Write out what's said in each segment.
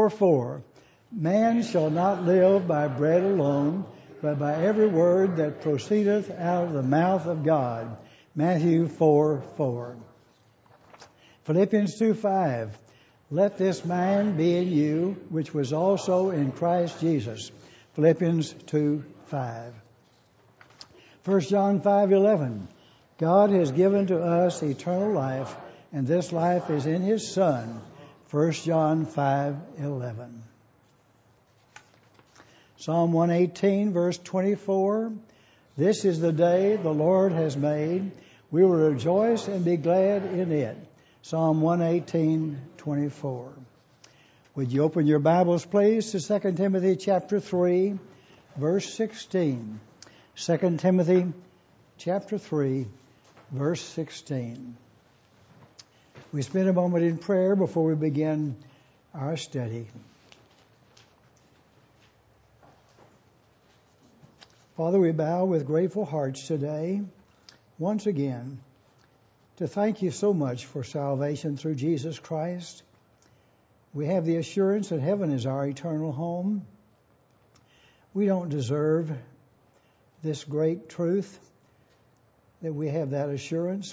4:4. Man shall not live by bread alone, but by every word that proceedeth out of the mouth of God. Matthew 4:4. Philippians 2:5. Let this mind be in you, which was also in Christ Jesus. Philippians 2:5. 1 John 5:11. God has given to us eternal life, and this life is in His Son. 1 John 5:11. Psalm 118, verse 24. This is the day the Lord has made. We will rejoice and be glad in it. Psalm 118:24. Would you open your Bibles, please, to 2 Timothy chapter 3, verse 16. 2 Timothy chapter 3, verse 16. We spend a moment in prayer before we begin our study. Father, we bow with grateful hearts today, once again, to thank you so much for salvation through Jesus Christ. We have the assurance that heaven is our eternal home. We don't deserve this great truth, that we have that assurance.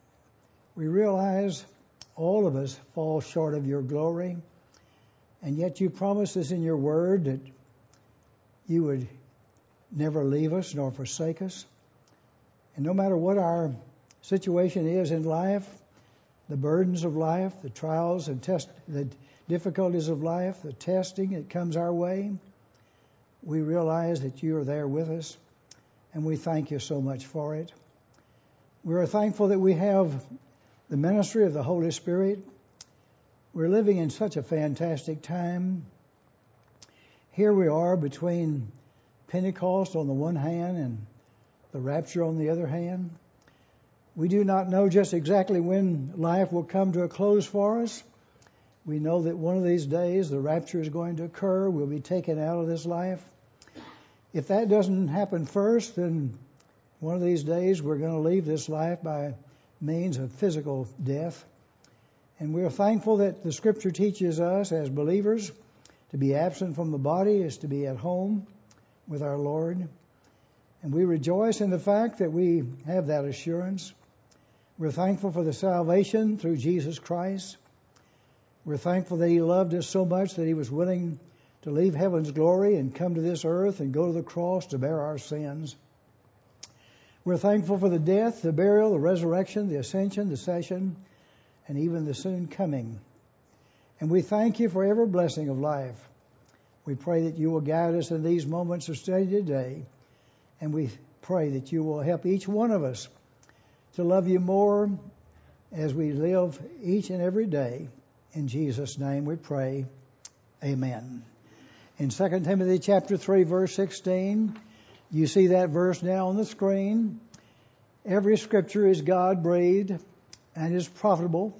We realize all of us fall short of your glory, and yet you promised us in your word that you would never leave us nor forsake us. And no matter what our situation is in life, the burdens of life, the trials and the difficulties of life, the testing that comes our way, we realize that you are there with us, and we thank you so much for it. We are thankful that we have the ministry of the Holy Spirit. We're living in such a fantastic time. Here we are between Pentecost on the one hand and the rapture on the other hand. We do not know just exactly when life will come to a close for us. We know that one of these days the rapture is going to occur. We'll be taken out of this life. If that doesn't happen first, then one of these days we're going to leave this life by means of physical death. And we're thankful that the Scripture teaches us as believers to be absent from the body is to be at home with our Lord. And we rejoice in the fact that we have that assurance. We're thankful for the salvation through Jesus Christ. We're thankful that He loved us so much that He was willing to leave heaven's glory and come to this earth and go to the cross to bear our sins. We're thankful for the death, the burial, the resurrection, the ascension, the session, and even the soon coming. And we thank you for every blessing of life. We pray that you will guide us in these moments of study today. And we pray that you will help each one of us to love you more as we live each and every day. In Jesus' name we pray. Amen. In 2 Timothy chapter 3, verse 16, you see that verse now on the screen. Every scripture is God-breathed and is profitable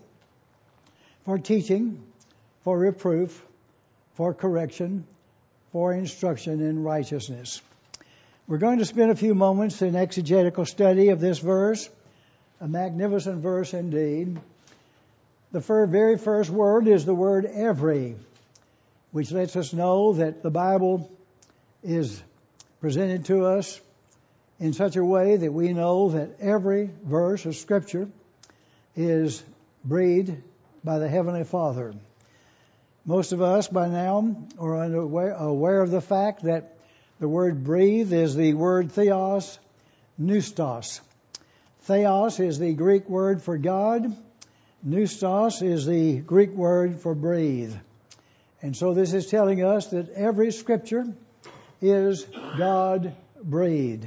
for teaching, for reproof, for correction, for instruction in righteousness. We're going to spend a few moments in exegetical study of this verse, a magnificent verse indeed. The very first word is the word every, which lets us know that the Bible is presented to us in such a way that we know that every verse of Scripture is breathed by the Heavenly Father. Most of us by now are aware of the fact that the word breathe is the word theos, pneustos. Theos is the Greek word for God. Pneustos is the Greek word for breathe. And so this is telling us that every scripture is God-breathed.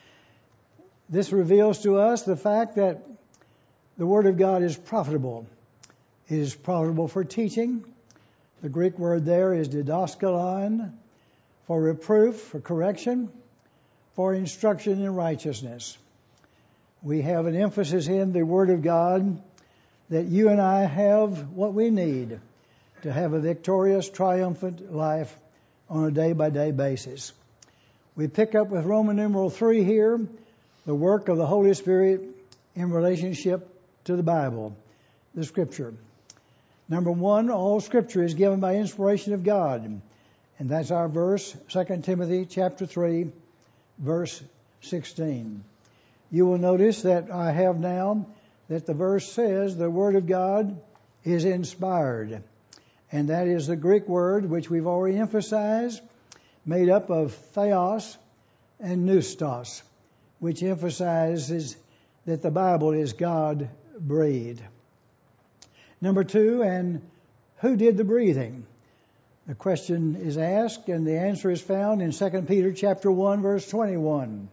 This reveals to us the fact that the Word of God is profitable. It is profitable for teaching. The Greek word there is didaskalon, for reproof, for correction, for instruction in righteousness. We have an emphasis in the Word of God that you and I have what we need to have a victorious, triumphant life on a day-by-day basis. We pick up with Roman numeral 3 here, the work of the Holy Spirit in relationship to the Bible, the Scripture. Number one, all Scripture is given by inspiration of God. And that's our verse, 2 Timothy chapter 3, verse 16. You will notice that I have now that the verse says the Word of God is inspired. And that is the Greek word, which we've already emphasized, made up of theos and pneustos, which emphasizes that the Bible is God-breathed. Number two, and who did the breathing? The question is asked, and the answer is found in 2 Peter chapter 1, verse 21.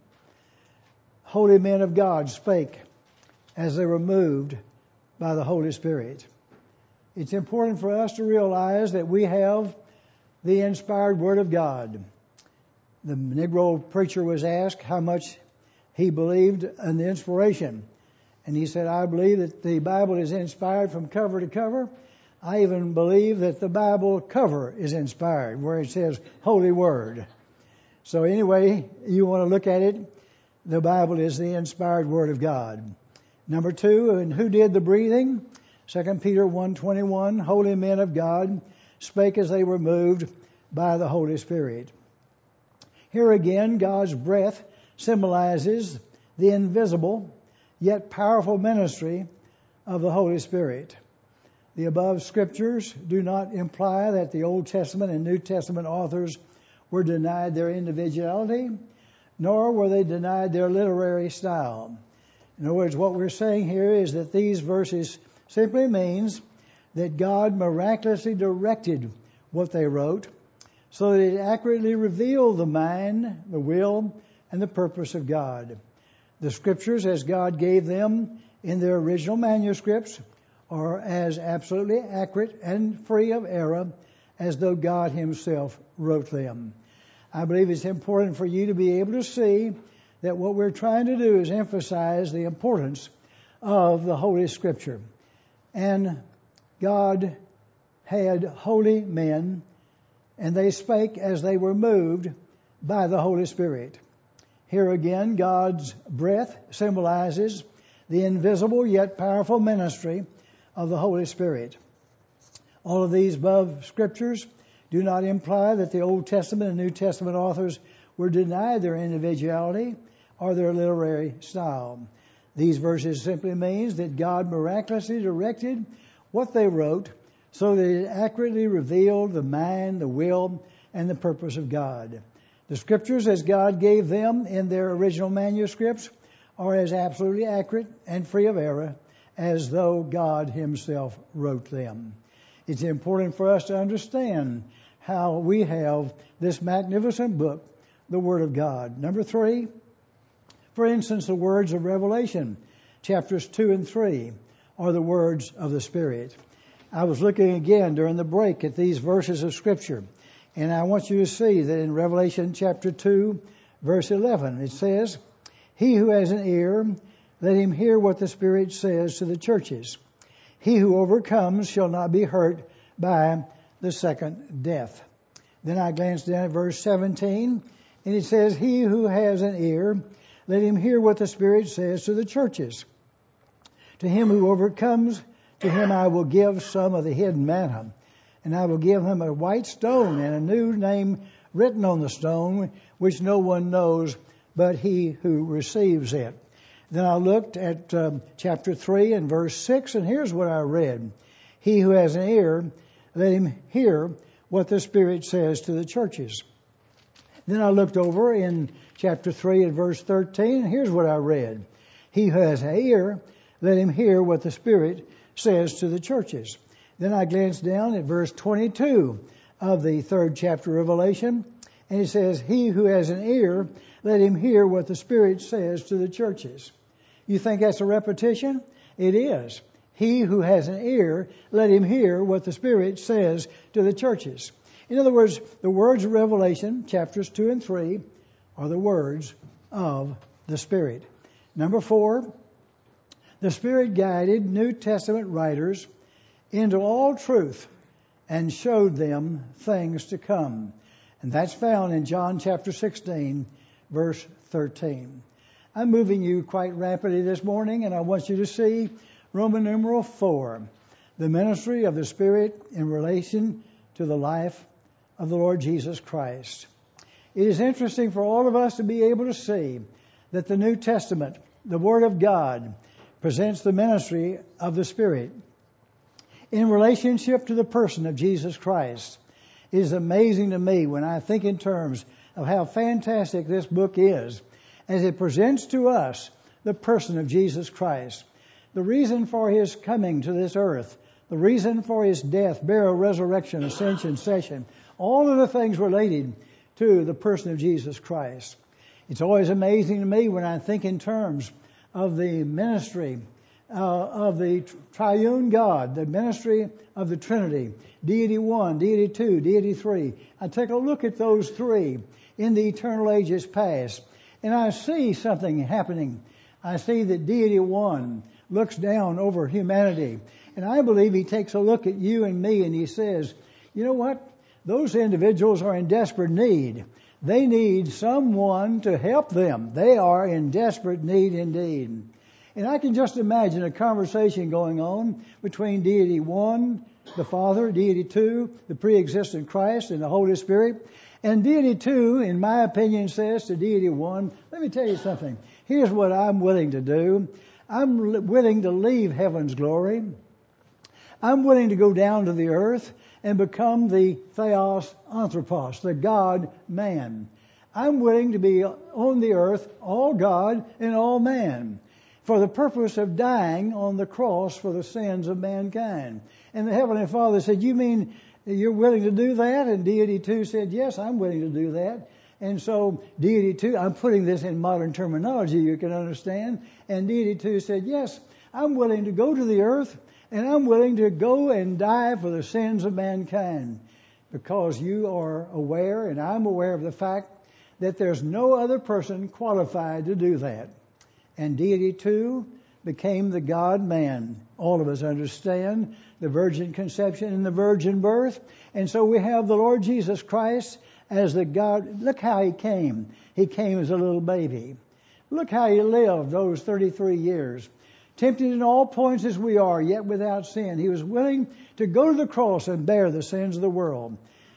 Holy men of God spake as they were moved by the Holy Spirit. It's important for us to realize that we have the inspired Word of God. The Negro preacher was asked how much he believed in the inspiration. And he said, I believe that the Bible is inspired from cover to cover. I even believe that the Bible cover is inspired, where it says Holy Word. So anyway, you want to look at it, the Bible is the inspired Word of God. Number two, and who did the breathing? 2 Peter 1:21, holy men of God spake as they were moved by the Holy Spirit. Here again, God's breath symbolizes the invisible yet powerful ministry of the Holy Spirit. The above scriptures do not imply that the Old Testament and New Testament authors were denied their individuality, nor were they denied their literary style. In other words, what we're saying here is that these verses simply means that God miraculously directed what they wrote so that it accurately revealed the mind, the will, and the purpose of God. The scriptures, as God gave them in their original manuscripts, are as absolutely accurate and free of error as though God Himself wrote them. I believe it's important for you to be able to see that what we're trying to do is emphasize the importance of the Holy Scripture. And God had holy men, and they spake as they were moved by the Holy Spirit. Here again, God's breath symbolizes the invisible yet powerful ministry of the Holy Spirit. All of these above scriptures do not imply that the Old Testament and New Testament authors were denied their individuality or their literary style. These verses simply means that God miraculously directed what they wrote so that it accurately revealed the mind, the will, and the purpose of God. The scriptures, as God gave them in their original manuscripts, are as absolutely accurate and free of error as though God Himself wrote them. It's important for us to understand how we have this magnificent book, the Word of God. Number three, for instance, the words of Revelation, chapters 2 and 3, are the words of the Spirit. I was looking again during the break at these verses of Scripture, and I want you to see that in Revelation chapter 2, verse 11, it says, He who has an ear, let him hear what the Spirit says to the churches. He who overcomes shall not be hurt by the second death. Then I glanced down at verse 17, and it says, He who has an ear, let him hear what the Spirit says to the churches. To him who overcomes, to him I will give some of the hidden manna, and I will give him a white stone and a new name written on the stone, which no one knows but he who receives it. Then I looked at chapter 3 and verse 6, and here's what I read. He who has an ear, let him hear what the Spirit says to the churches. Then I looked over in chapter 3 and verse 13, and here's what I read. He who has an ear, let him hear what the Spirit says to the churches. Then I glanced down at verse 22 of the 3rd chapter of Revelation, and it says, He who has an ear, let him hear what the Spirit says to the churches. You think that's a repetition? It is. He who has an ear, let him hear what the Spirit says to the churches. In other words, the words of Revelation, chapters 2 and 3, are the words of the Spirit. Number 4, the Spirit guided New Testament writers into all truth and showed them things to come. And that's found in John chapter 16, verse 13. I'm moving you quite rapidly this morning, and I want you to see Roman numeral 4. the ministry of the Spirit in relation to the life of the Lord Jesus Christ. It is interesting for all of us to be able to see that the New Testament, the Word of God, presents the ministry of the Spirit in relationship to the person of Jesus Christ. It is amazing to me when I think in terms of how fantastic this book is as it presents to us the person of Jesus Christ. The reason for His coming to this earth, the reason for His death, burial, resurrection, ascension, session, all of the things related to the person of Jesus Christ. It's always amazing to me when I think in terms of the ministry of the triune God, the ministry of the Trinity, Deity 1, Deity 2, Deity 3. I take a look at those three in the eternal ages past, and I see something happening. I see that Deity 1 looks down over humanity, and I believe He takes a look at you and me and He says, you know what? Those individuals are in desperate need. They need someone to help them. They are in desperate need indeed. And I can just imagine a conversation going on between Deity 1, the Father, Deity 2, the pre-existent Christ and the Holy Spirit. And Deity 2, in my opinion, says to Deity 1, let me tell you something. Here's what I'm willing to do. I'm willing to leave heaven's glory. I'm willing to go down to the earth and become the Theos Anthropos, the God-man. I'm willing to be on the earth, all God and all man, for the purpose of dying on the cross for the sins of mankind. And the Heavenly Father said, you mean you're willing to do that? And Deity 2 said, yes, I'm willing to do that. And so Deity 2, I'm putting this in modern terminology you can understand, and Deity 2 said, yes, I'm willing to go to the earth, and I'm willing to go and die for the sins of mankind, because you are aware, and I'm aware of the fact that there's no other person qualified to do that. And Deity 2 became the God-man. All of us understand the virgin conception and the virgin birth. And so we have the Lord Jesus Christ as the God. Look how He came. He came as a little baby. Look how He lived those 33 years. Tempted in all points as we are, yet without sin. He was willing to go to the cross and bear the sins of the world.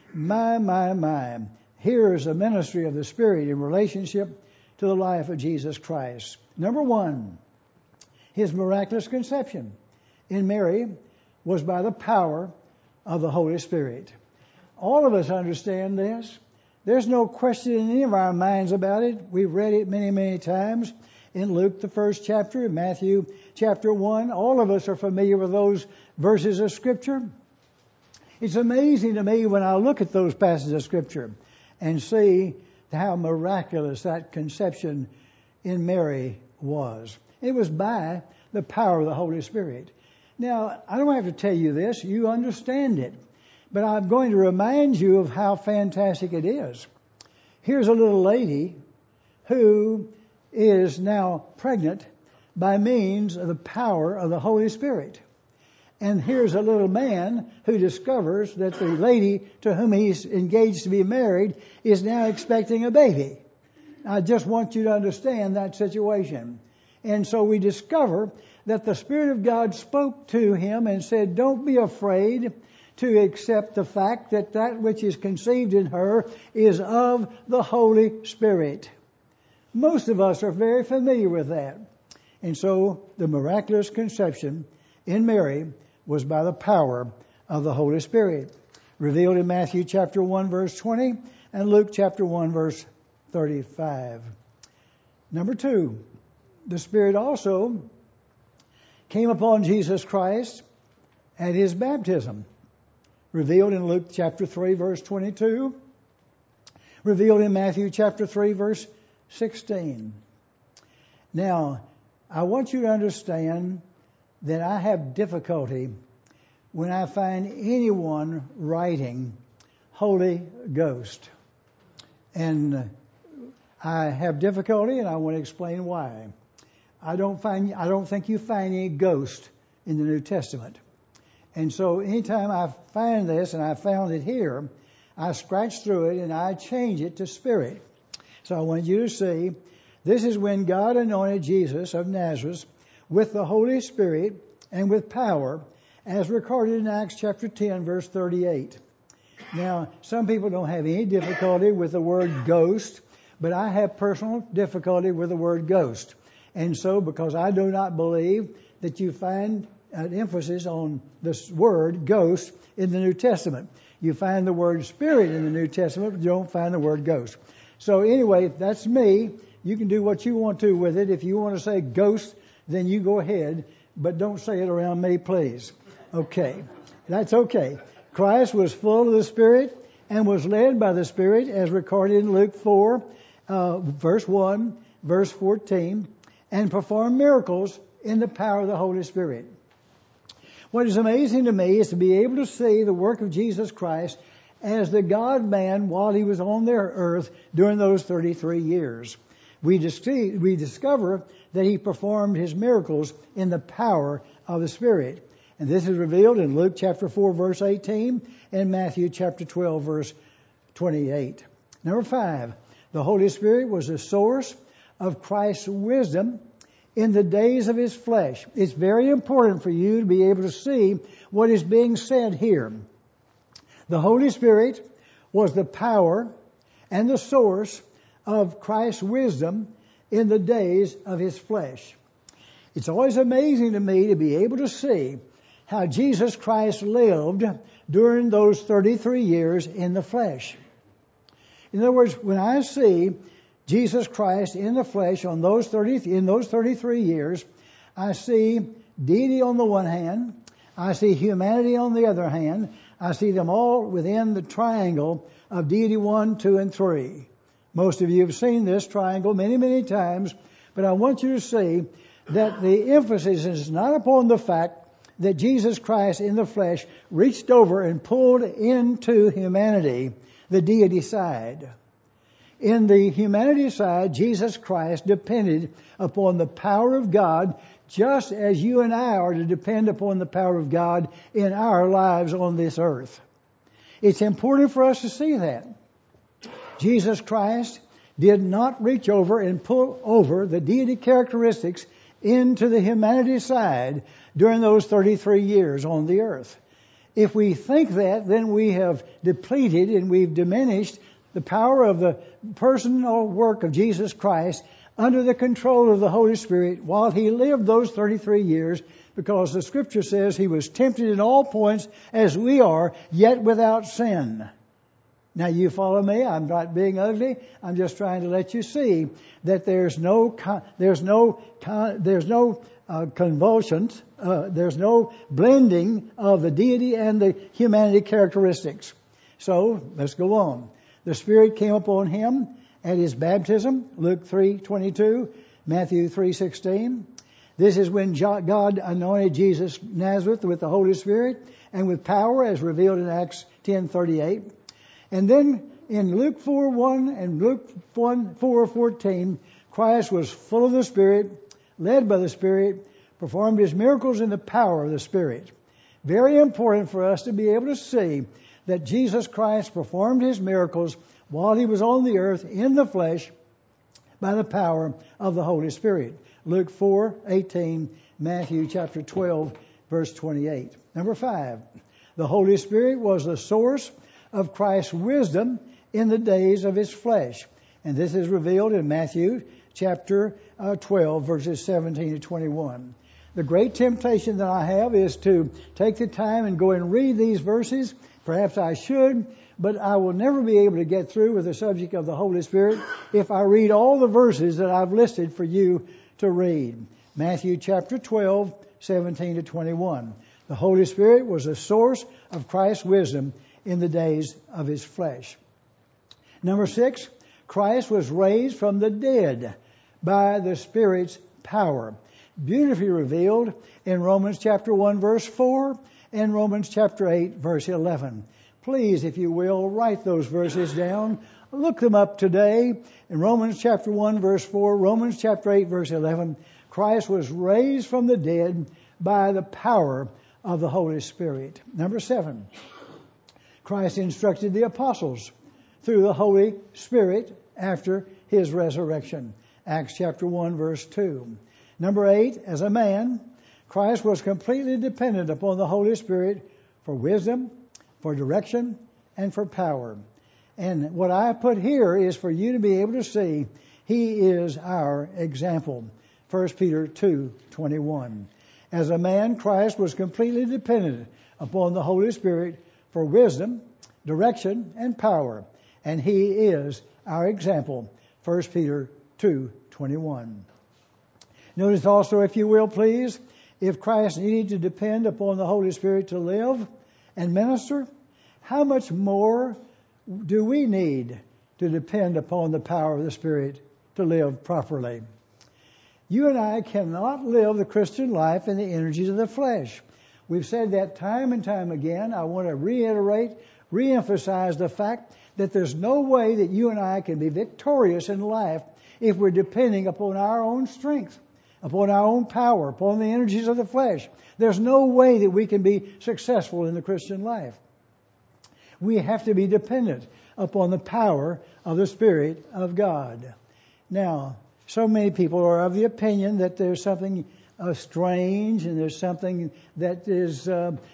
My. Here is the ministry of the Spirit in relationship to the life of Jesus Christ. Number one, His miraculous conception in Mary was by the power of the Holy Spirit. All of us understand this. There's no question in any of our minds about it. We've read it many, many times in Luke, the first chapter, in Matthew, chapter 1. All of us are familiar with those verses of Scripture. It's amazing to me when I look at those passages of Scripture and see how miraculous that conception in Mary was. It was by the power of the Holy Spirit. Now, I don't have to tell you this. You understand it. But I'm going to remind you of how fantastic it is. Here's a little lady who is now pregnant by means of the power of the Holy Spirit. And here's a little man who discovers that the lady to whom he's engaged to be married is now expecting a baby. I just want you to understand that situation. And so we discover that the Spirit of God spoke to him and said, don't be afraid to accept the fact that that which is conceived in her is of the Holy Spirit. Most of us are very familiar with that. And so the miraculous conception in Mary was by the power of the Holy Spirit, revealed in Matthew chapter 1 verse 20 and Luke chapter 1 verse 35. Number two, the Spirit also came upon Jesus Christ at His baptism, revealed in Luke chapter 3 verse 22, revealed in Matthew chapter 3 verse 16. Now, I want you to understand that I have difficulty when I find anyone writing Holy Ghost. And I have difficulty, and I want to explain why. I don't think you find any ghost in the New Testament. And so anytime I find this, and I found it here, I scratch through it and I change it to Spirit. So I want you to see, this is when God anointed Jesus of Nazareth with the Holy Spirit and with power, as recorded in Acts chapter 10, verse 38. Now, some people don't have any difficulty with the word ghost, but I have personal difficulty with the word ghost. And so, because I do not believe that you find an emphasis on this word ghost in the New Testament. You find the word spirit in the New Testament, but you don't find the word ghost. So anyway, that's me. You can do what you want to with it. If you want to say ghost, then you go ahead, but don't say it around me, please. Okay. That's okay. Christ was full of the Spirit and was led by the Spirit as recorded in Luke 4, verse 1, verse 14, and performed miracles in the power of the Holy Spirit. What is amazing to me is to be able to see the work of Jesus Christ as the God-man while he was on their earth during those 33 years. We discover that he performed his miracles in the power of the Spirit. And this is revealed in Luke chapter 4, verse 18, and Matthew chapter 12, verse 28. Number 5, the Holy Spirit was the source of Christ's wisdom in the days of his flesh. It's very important for you to be able to see what is being said here. The Holy Spirit was the power and the source of Christ's wisdom in the days of his flesh. It's always amazing to me to be able to see how Jesus Christ lived during those 33 years in the flesh. In other words, when I see Jesus Christ in the flesh in those 33 years, I see deity on the one hand, I see humanity on the other hand, I see them all within the triangle of deity 1, 2, and 3. Most of you have seen this triangle many, many times, but I want you to see that the emphasis is not upon the fact that Jesus Christ in the flesh reached over and pulled into humanity the deity side. In the humanity side, Jesus Christ depended upon the power of God, just as you and I are to depend upon the power of God in our lives on this earth. It's important for us to see that. Jesus Christ did not reach over and pull over the deity characteristics into the humanity side during those 33 years on the earth. If we think that, then we have depleted and we've diminished the power of the personal work of Jesus Christ under the control of the Holy Spirit while he lived those 33 years, because the Scripture says he was tempted in all points as we are, yet without sin. Now you follow me? I'm not being ugly. I'm just trying to let you see that there's no convulsions. There's no blending of the deity and the humanity characteristics. So let's go on. The Spirit came upon him at his baptism, Luke 3:22, Matthew 3:16. This is when God anointed Jesus Nazareth with the Holy Spirit and with power, as revealed in Acts 10:38. And then in Luke 4:1 and Luke 4:14, Christ was full of the Spirit, led by the Spirit, performed his miracles in the power of the Spirit. Very important for us to be able to see that Jesus Christ performed his miracles while he was on the earth in the flesh by the power of the Holy Spirit. Luke 4:18, Matthew chapter 12, verse 28. Number 5, the Holy Spirit was the source of Christ's wisdom in the days of his flesh. And this is revealed in Matthew chapter 12, verses 17 to 21. The great temptation that I have is to take the time and go and read these verses. Perhaps I should, but I will never be able to get through with the subject of the Holy Spirit if I read all the verses that I've listed for you to read. Matthew chapter 12, 17 to 21. The Holy Spirit was the source of Christ's wisdom in the days of his flesh. Number 6, Christ was raised from the dead by the Spirit's power. Beautifully revealed in Romans chapter 1 verse 4 and Romans chapter 8 verse 11. Please, if you will, write those verses down. Look them up today. In Romans chapter 1 verse 4, Romans chapter 8 verse 11, Christ was raised from the dead by the power of the Holy Spirit. Number 7, Christ instructed the apostles through the Holy Spirit after his resurrection. Acts chapter 1 verse 2. Number 8, as a man, Christ was completely dependent upon the Holy Spirit for wisdom, for direction, and for power. And what I put here is for you to be able to see He is our example. 1 Peter 2:21. As a man, Christ was completely dependent upon the Holy Spirit for wisdom, direction, and power. And He is our example. 1 Peter 2:21. Notice also, if you will please, if Christ needed to depend upon the Holy Spirit to live and minister, how much more do we need to depend upon the power of the Spirit to live properly? You and I cannot live the Christian life in the energies of the flesh. We've said that time and time again. I want to reemphasize the fact that there's no way that you and I can be victorious in life if we're depending upon our own strength, upon our own power, upon the energies of the flesh. There's no way that we can be successful in the Christian life. We have to be dependent upon the power of the Spirit of God. Now, so many people are of the opinion that there's something strange and there's something that is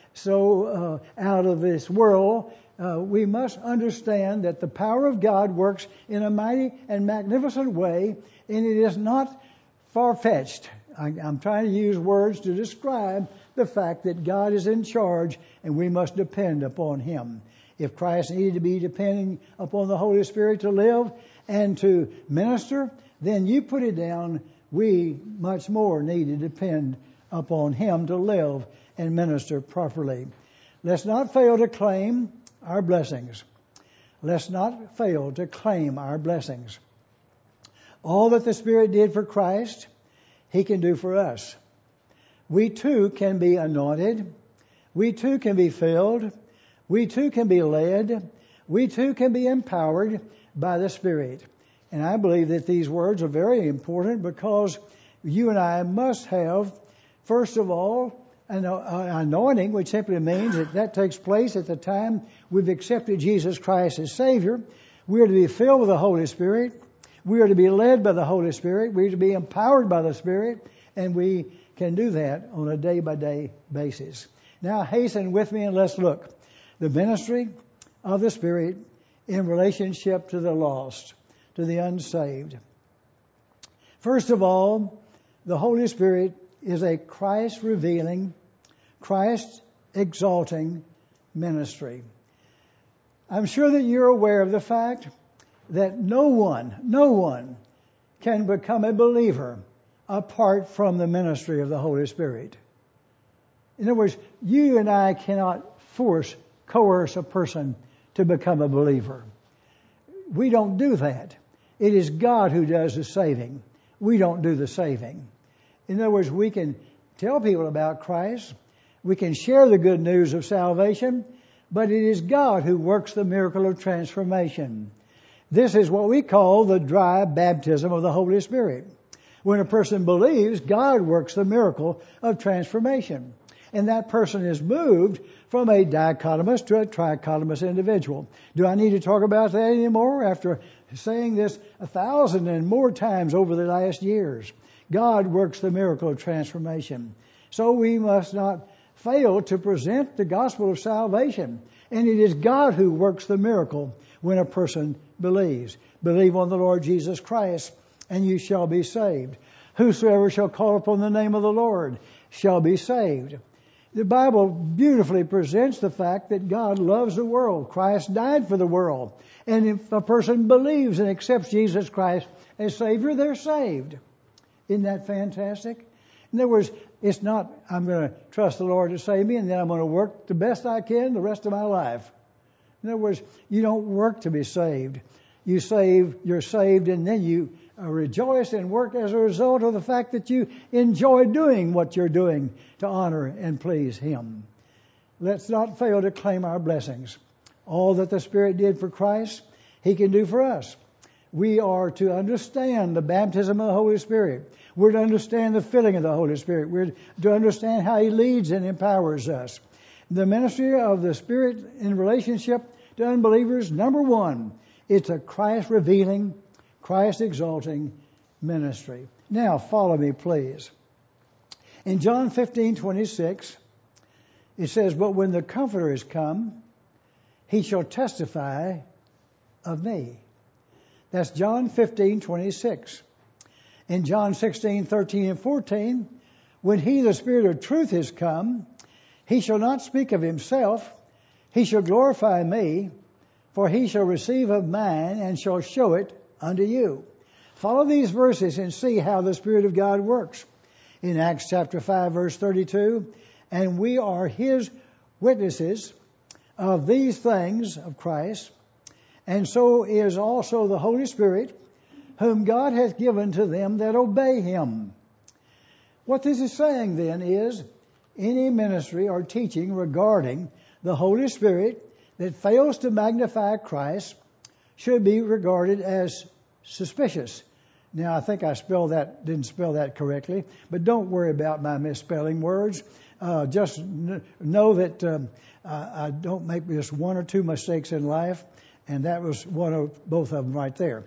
so out of this world. We must understand that the power of God works in a mighty and magnificent way, and it is not far-fetched. I'm trying to use words to describe the fact that God is in charge and we must depend upon Him. If Christ needed to be depending upon the Holy Spirit to live and to minister, then you put it down, we much more need to depend upon Him to live and minister properly. Let's not fail to claim our blessings. Let's not fail to claim our blessings. All that the Spirit did for Christ, He can do for us. We too can be anointed. We too can be filled. We too can be led. We too can be empowered by the Spirit. And I believe that these words are very important because you and I must have, first of all, an anointing, which simply means that takes place at the time we've accepted Jesus Christ as Savior. We are to be filled with the Holy Spirit. We are to be led by the Holy Spirit. We are to be empowered by the Spirit. And we can do that on a day-by-day basis. Now hasten with me and let's look. The ministry of the Spirit in relationship to the lost, to the unsaved. First of all, the Holy Spirit is a Christ-revealing, Christ-exalting ministry. I'm sure that you're aware of the fact that no one can become a believer apart from the ministry of the Holy Spirit. In other words, you and I cannot coerce a person to become a believer. We don't do that. It is God who does the saving. We don't do the saving. In other words, we can tell people about Christ. We can share the good news of salvation, but it is God who works the miracle of transformation. This is what we call the dry baptism of the Holy Spirit. When a person believes, God works the miracle of transformation. And that person is moved from a dichotomous to a trichotomous individual. Do I need to talk about that anymore after saying this 1,000 and more times over the last years? God works the miracle of transformation. So we must not fail to present the gospel of salvation. And it is God who works the miracle when a person believes. Believe on the Lord Jesus Christ, and you shall be saved. Whosoever shall call upon the name of the Lord shall be saved. The Bible beautifully presents the fact that God loves the world. Christ died for the world. And if a person believes and accepts Jesus Christ as Savior, they're saved. Isn't that fantastic? In other words, it's not, I'm going to trust the Lord to save me and then I'm going to work the best I can the rest of my life. In other words, you don't work to be saved. You're saved, and then you rejoice and work as a result of the fact that you enjoy doing what you're doing to honor and please Him. Let's not fail to claim our blessings. All that the Spirit did for Christ, He can do for us. We are to understand the baptism of the Holy Spirit. We're to understand the filling of the Holy Spirit. We're to understand how He leads and empowers us. The ministry of the Spirit in relationship to unbelievers, number one, it's a Christ-revealing, Christ-exalting ministry. Now, follow me, please. In John 15:26, it says, "But when the Comforter is come, he shall testify of me." That's John 15:26. In John 16:13 and 14, "When he, the Spirit of truth, is come, he shall not speak of himself, he shall glorify me, for he shall receive of mine and shall show it unto you." Follow these verses and see how the Spirit of God works. In Acts chapter 5, verse 32, "And we are his witnesses of these things of Christ, and so is also the Holy Spirit, whom God hath given to them that obey him." What this is saying then is, any ministry or teaching regarding the Holy Spirit that fails to magnify Christ should be regarded as suspicious. Now, I think I didn't spell that correctly, but don't worry about my misspelling words. Just know that I don't make just one or two mistakes in life, and that was both of them right there.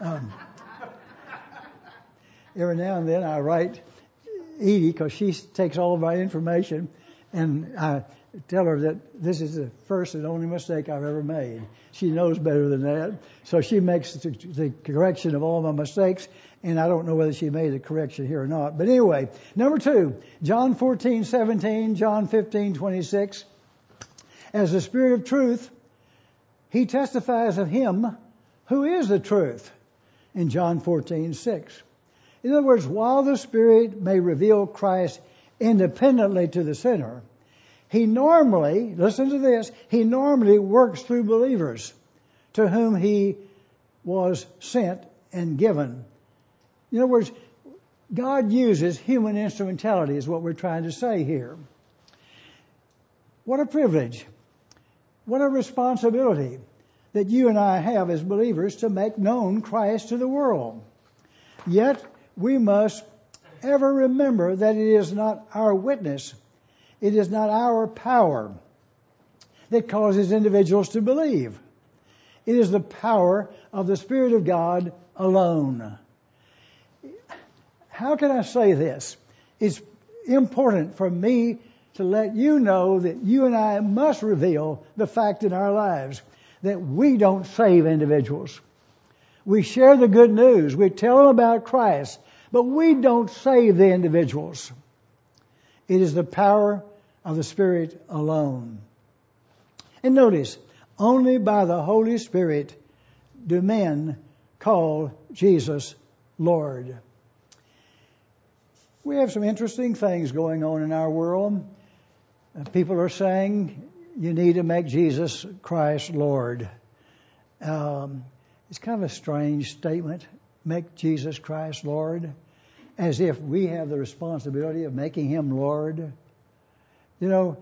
Every now and then I write Edie, because she takes all of my information, and I tell her that this is the first and only mistake I've ever made. She knows better than that. So she makes the correction of all my mistakes, and I don't know whether she made the correction here or not. But anyway, number 2, John 14:17, John 15:26. "As the Spirit of truth, he testifies of him who is the truth," in John 14:6. In other words, while the Spirit may reveal Christ independently to the sinner, he normally, listen to this, he normally works through believers to whom he was sent and given. In other words, God uses human instrumentality is what we're trying to say here. What a privilege. What a responsibility that you and I have as believers to make known Christ to the world. Yet, we must ever remember that it is not our witness, it is not our power that causes individuals to believe. It is the power of the Spirit of God alone. How can I say this? It's important for me to let you know that you and I must reveal the fact in our lives that we don't save individuals. We share the good news. We tell them about Christ, but we don't save the individuals. It is the power of the Spirit alone. And notice, only by the Holy Spirit do men call Jesus Lord. We have some interesting things going on in our world. People are saying you need to make Jesus Christ Lord. It's kind of a strange statement, make Jesus Christ Lord, as if we have the responsibility of making him Lord. You know,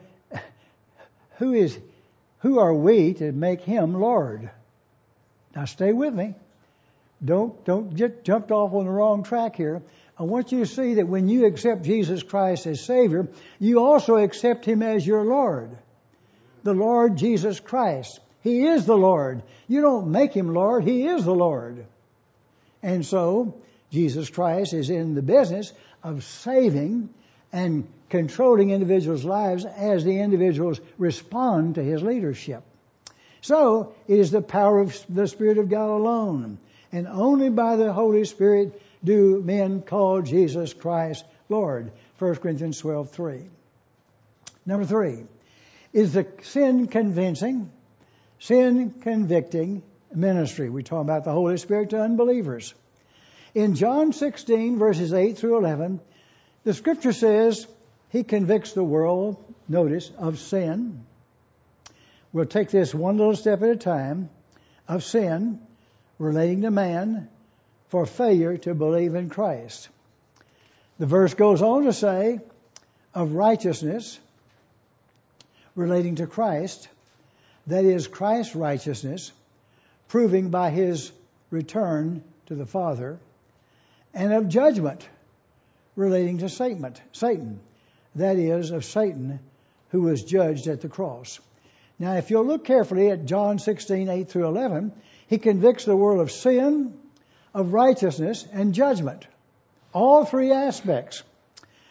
who are we to make him Lord? Now stay with me. Don't get jumped off on the wrong track here. I want you to see that when you accept Jesus Christ as Savior, you also accept him as your Lord. The Lord Jesus Christ. He is the Lord. You don't make him Lord. He is the Lord. And so, Jesus Christ is in the business of saving and controlling individuals' lives as the individuals respond to his leadership. So, it is the power of the Spirit of God alone. And only by the Holy Spirit do men call Jesus Christ Lord. 1 Corinthians 12:3. Number 3, is the sin convincing, sin convicting ministry. We talk about the Holy Spirit to unbelievers. In John 16, verses 8 through 11, the Scripture says he convicts the world, notice, of sin. We'll take this one little step at a time. Of sin relating to man for failure to believe in Christ. The verse goes on to say of righteousness relating to Christ, that is Christ's righteousness, proving by his return to the Father, and of judgment relating to Satan, that is of Satan who was judged at the cross. Now, if you'll look carefully at John 16, 8 through 11, he convicts the world of sin, of righteousness, and judgment. All three aspects.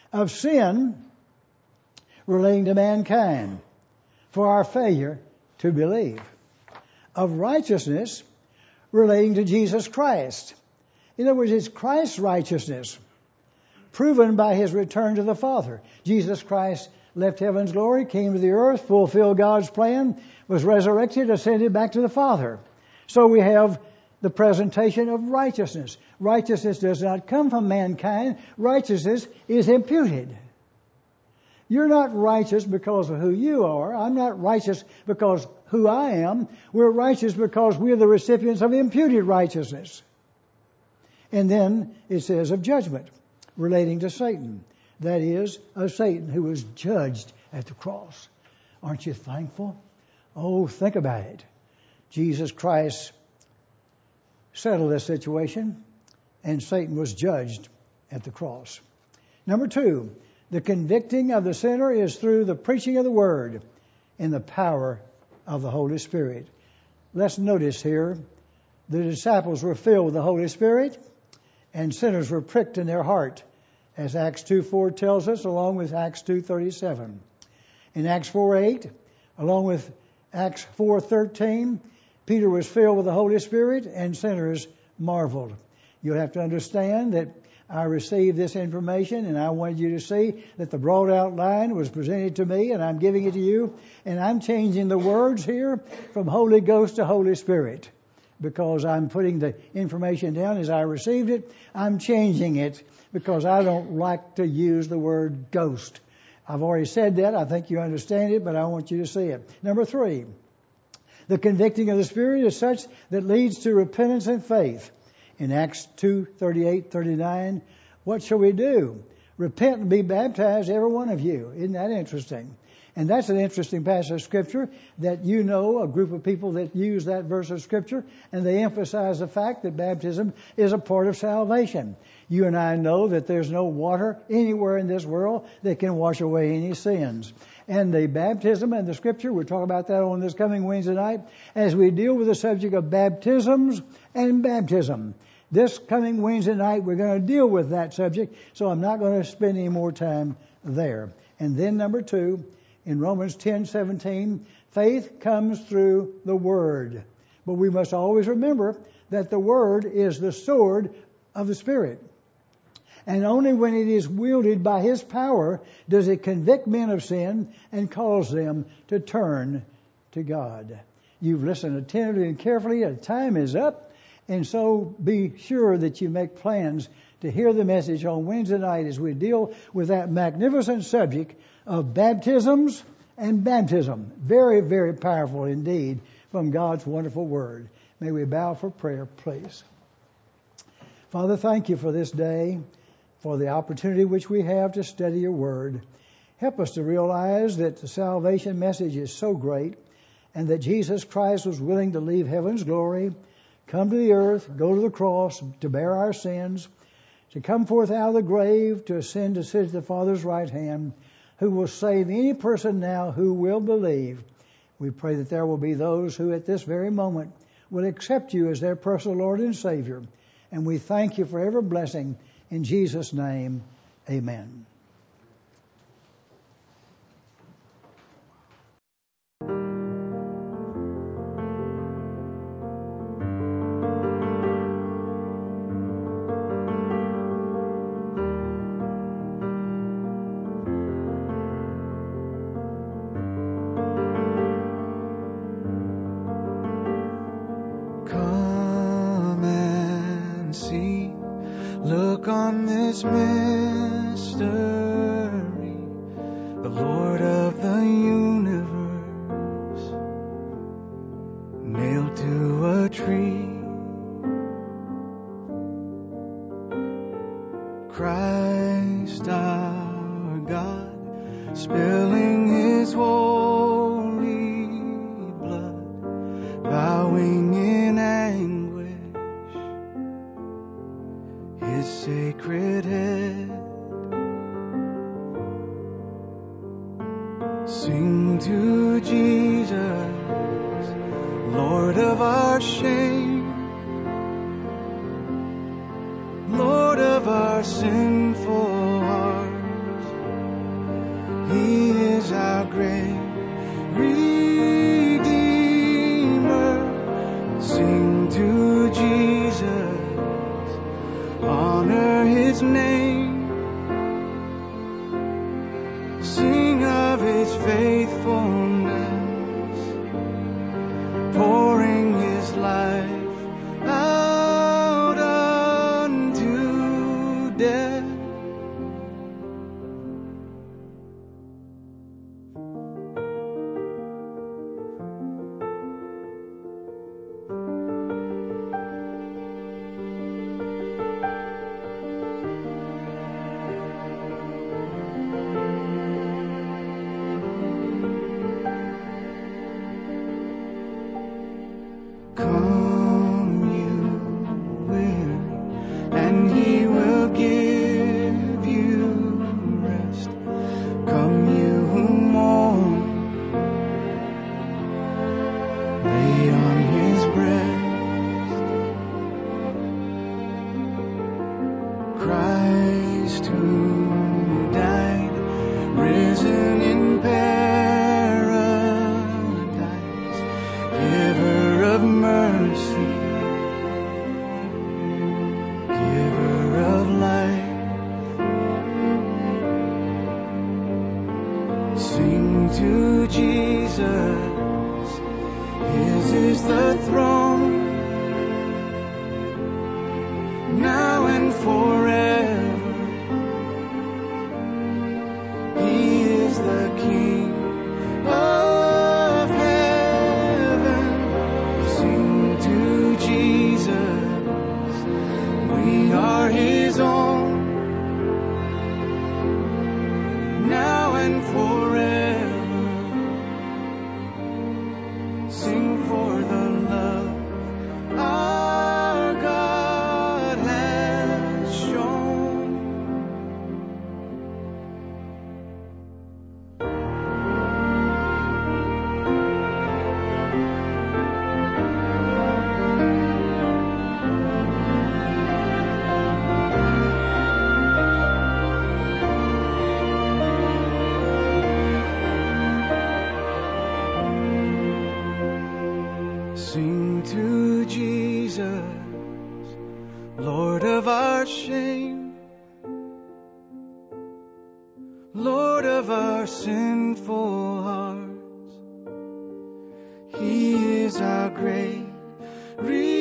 of sin relating to mankind for our failure to believe, of righteousness relating to Jesus Christ. In other words, it's Christ's righteousness proven by His return to the Father. Jesus Christ left heaven's glory, came to the earth, fulfilled God's plan, was resurrected, ascended back to the Father. So we have the presentation of righteousness. Righteousness does not come from mankind. Righteousness is imputed. You're not righteous because of who you are. I'm not righteous because who I am. We're righteous because we're the recipients of imputed righteousness. And then it says of judgment relating to Satan. That is, of Satan who was judged at the cross. Aren't you thankful? Oh, think about it. Jesus Christ settled this situation, and Satan was judged at the cross. Number 2, the convicting of the sinner is through the preaching of the Word in the power of the Holy Spirit. Let's notice here, the disciples were filled with the Holy Spirit, and sinners were pricked in their heart, as Acts 2:4 tells us, along with Acts 2:37. In Acts 4:8, along with Acts 4:13, Peter was filled with the Holy Spirit, and sinners marveled. You'll have to understand that I received this information, and I wanted you to see that the broad outline was presented to me, and I'm giving it to you, and I'm changing the words here from Holy Ghost to Holy Spirit, because I'm putting the information down as I received it. I'm changing it because I don't like to use the word ghost. I've already said that. I think you understand it, but I want you to see it. Number 3, the convicting of the Spirit is such that leads to repentance and faith. In Acts 2:38-39, what shall we do? Repent and be baptized, every one of you. Isn't that interesting? And that's an interesting passage of Scripture that you know a group of people that use that verse of Scripture, and they emphasize the fact that baptism is a part of salvation. You and I know that there's no water anywhere in this world that can wash away any sins. And the baptism and the Scripture, we'll talk about that on this coming Wednesday night, as we deal with the subject of baptisms and baptism. This coming Wednesday night, we're going to deal with that subject, so I'm not going to spend any more time there. And then number 2, in Romans 10:17, faith comes through the Word. But we must always remember that the Word is the sword of the Spirit. And only when it is wielded by His power does it convict men of sin and cause them to turn to God. You've listened attentively and carefully. The time is up. And so be sure that you make plans to hear the message on Wednesday night as we deal with that magnificent subject of baptisms and baptism. Very, very powerful indeed from God's wonderful Word. May we bow for prayer, please. Father, thank you for this day, for the opportunity which we have to study your Word. Help us to realize that the salvation message is so great, and that Jesus Christ was willing to leave heaven's glory, come to the earth, go to the cross to bear our sins, to come forth out of the grave, to ascend to sit at the Father's right hand, who will save any person now who will believe. We pray that there will be those who at this very moment will accept you as their personal Lord and Savior. And we thank you for every blessing. In Jesus' name, amen. Look on this mystery, the Lord of the universe, nailed to a tree. Christ our God, spilling His holy blood, bowing in anguish, His sacred head. Sing to Jesus, Lord of our shame, Lord of our sinful hearts. great Redeemer. Sing to Jesus, honor His name. Sing of His faithfulness, pouring His life out unto death. Come you will, and He will give you rest. Come you who mourn, lay on His breast. Christ who died, risen in paradise, giver of mercy, giver of life. Sing to Jesus, His is the throne, now and forever. He is the King of heaven. Sing to Jesus, we are His own, now and forever. Sing for the love our God has shown. Sing to Jesus, Lord of our shame, Lord of our sinful hearts. He is our great Redeemer.